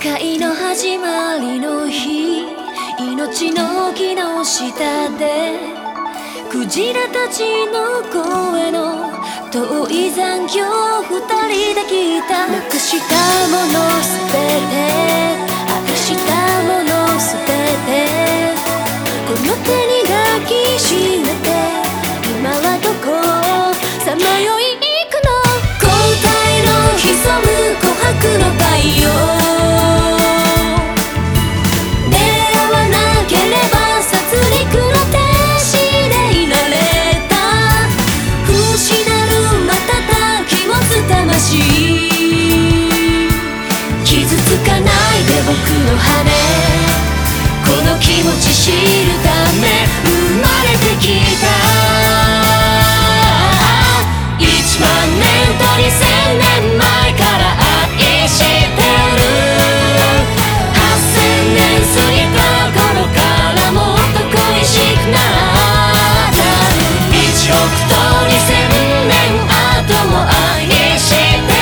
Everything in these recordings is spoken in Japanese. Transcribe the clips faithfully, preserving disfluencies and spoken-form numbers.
界の始まりの日、命の木の下でクジラたちの声の遠い残響を二人で聞いた。なくしたものすべて、愛したものすべて、この手に抱きしめて、今はどこをさまよい行くの。交代の潜む琥珀の太陽、傷つかないで僕の羽、この気持ち知るため生まれてきた。一万年と二千年前から愛してる。八千年過ぎた頃からもっと恋しくなった。一億と二千年後も愛してる。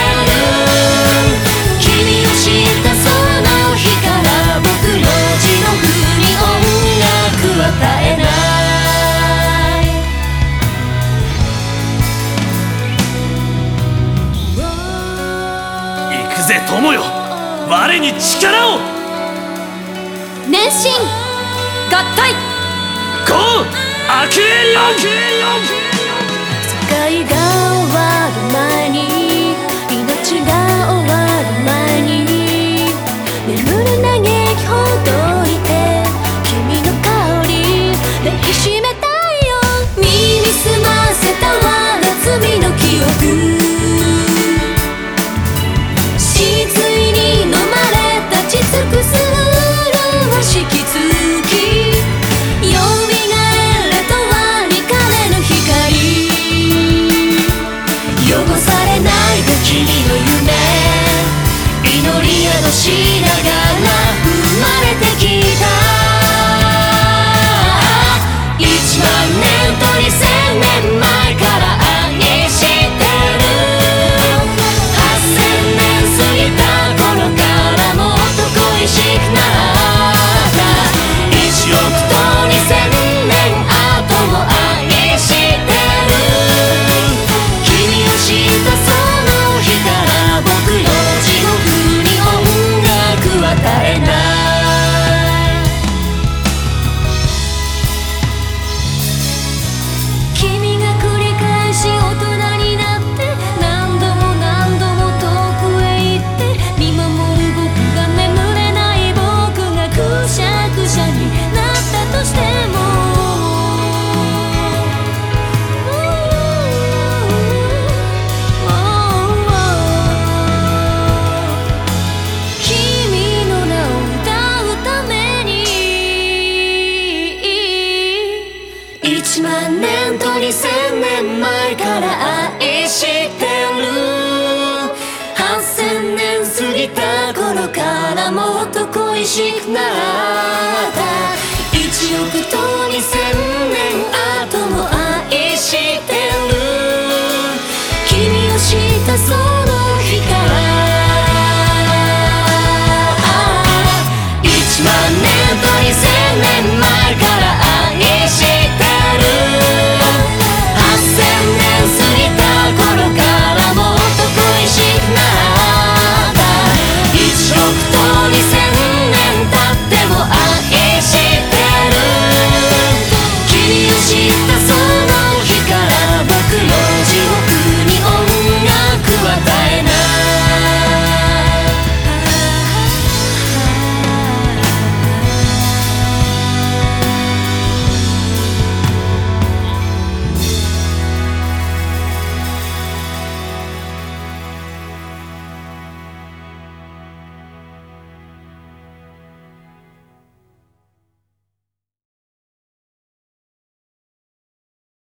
友よ、我に力を。 年進合体ゴーアクエリオン。 世界が終わる前に、命が終わる前に、眠る嘆きほどいて、君の香り抱きしめたいよ。身に澄ませたわ夏みの記憶、しながら生まれてきた。一万年と二千年前から愛してる。八千年過ぎた頃からもっと恋しくなった。一億と二千年後も愛してる。君を知ったその日から僕の地獄与えない。君が繰り返し大人になって、何度も何度も遠くへ行って、見守る僕が眠れない僕がくしゃくしゃになったとしても、一万年と二千年前から愛してる。八千年過ぎた頃からもっと恋しくなった。一億と二千年